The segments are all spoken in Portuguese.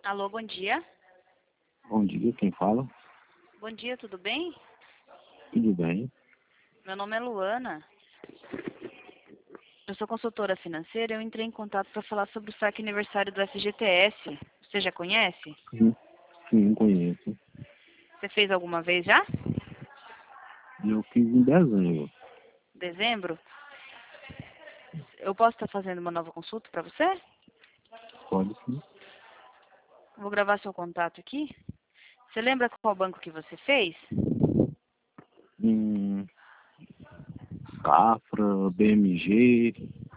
Alô, bom dia. Bom dia, quem fala? Bom dia, tudo bem? Tudo bem? Meu nome é Luana. Eu sou consultora financeira. Eu entrei em contato para falar sobre o saque aniversário do FGTS. Você já conhece? Sim, conheço. Você fez alguma vez já? Eu fiz em dezembro. Dezembro? Eu posso estar fazendo uma nova consulta para você? Pode sim. Vou gravar seu contato aqui. Você lembra qual banco que você fez? Safra, BMG,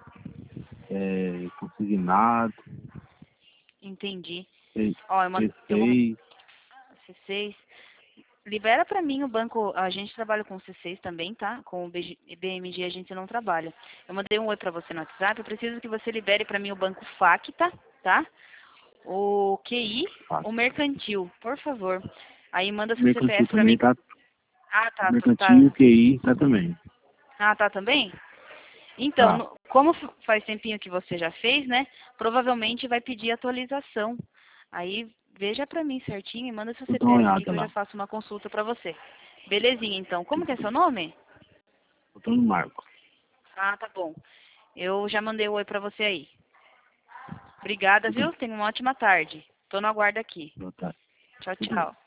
consignado, Entendi. C- Ó, eu vou... C6. C6. Libera para mim o banco. A gente trabalha com o C6 também, tá? Com o BMG a gente não trabalha. Eu mandei um oi para você no WhatsApp. Eu preciso que você libere para mim o banco Facta, tá? O QI, o Mercantil, por favor. Aí manda seu Mercantil CPF para também mim. tá. Ah, tá, Mercantil e tá. o QI tá também. Ah, tá também? Então, Tá. como faz tempinho que você já fez, né? Provavelmente vai pedir atualização. Aí veja pra mim certinho e manda seu Vou dar uma CPF aqui que olhada eu já lá. faço uma consulta pra você. Belezinha, então. Como que é seu nome? Eu tô no Marco. Ah, tá bom. Eu já mandei o oi pra você aí. Obrigada, Tudo viu? bem. Tenha uma ótima tarde. Tô no aguardo aqui. Boa tarde. Tchau, Tudo bem. tchau.